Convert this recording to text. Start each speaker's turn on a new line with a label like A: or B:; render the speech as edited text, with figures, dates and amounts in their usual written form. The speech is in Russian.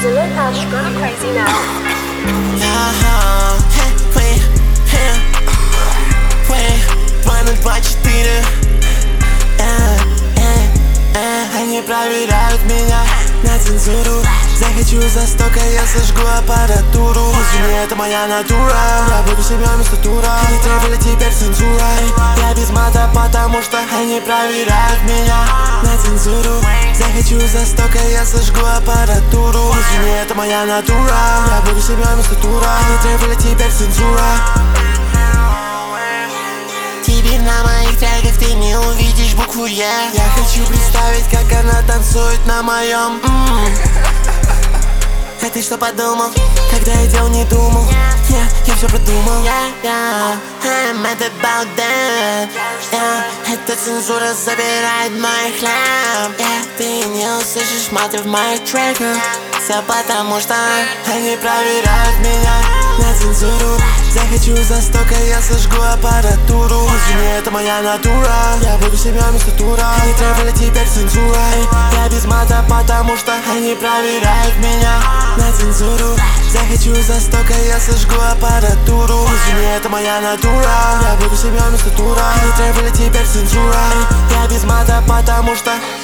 A: Zalotash gone crazy now.
B: Планы 2-4. Они проверяют меня на цензуру. Захочу за столько, я сожгу аппаратуру. Извини, это моя натура. Я буду себя вместо тура. Не требовали теперь цензура. Я без мата, потому что они проверяют меня на цензуру. Захочу за столько, я сожгу аппаратуру. Извини, это моя натура. Я буду себя вместо тура. Не требовали теперь цензура. Теперь на моих треках ты не увидишь букву Е. Я хочу представить, как она танцует на моем. А ты что подумал, когда я делал, не думал? Я все продумал. I'm mad about that. Эта цензура забирает мой хлеб. Ты не услышишь маты в моих треках. Все потому что они проверяют меня на цензуру. Захочу за столько, я сожгу аппаратуру. Извини, это моя натура. Я буду себя вместо тура. Не требовали теперь цензура. Я без мата, потому что они проверяют меня на цензуру. Захочу за столько, я сожгу аппаратуру. Извини, это моя натура. Я буду себя вместо тура. Не требовали теперь цензура. Я без мата, потому что